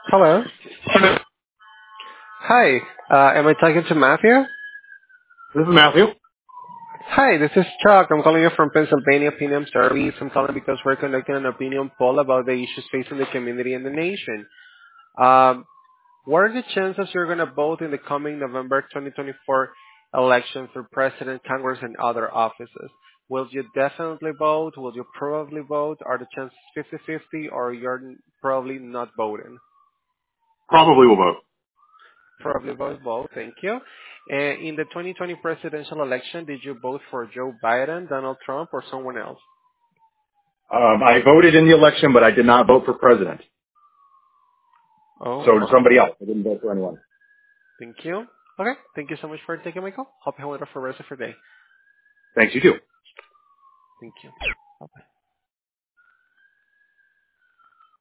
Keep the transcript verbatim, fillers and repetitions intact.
Hello. Hi. Uh, am I talking to Matthew? This is Matthew. Hi, this is Chuck. I'm calling you from Pennsylvania Opinion Service. I'm calling because we're conducting an opinion poll about the issues facing the community and the nation. Um, what are the chances you're going to vote in the coming November twenty twenty-four election for President, Congress, and other offices? Will you definitely vote? Will you probably vote? Are the chances fifty-fifty, or you're probably not voting? Probably will vote. Probably vote both. Thank you. And in the twenty twenty presidential election, did you vote for Joe Biden, Donald Trump, or someone else? Um, I voted in the election, but I did not vote for president. Oh, So okay. somebody else. I didn't vote for anyone. Thank you. Okay. Thank you so much for taking my call. Hope you have a wonderful rest of your day. Thanks, you too. Thank you. Bye-bye.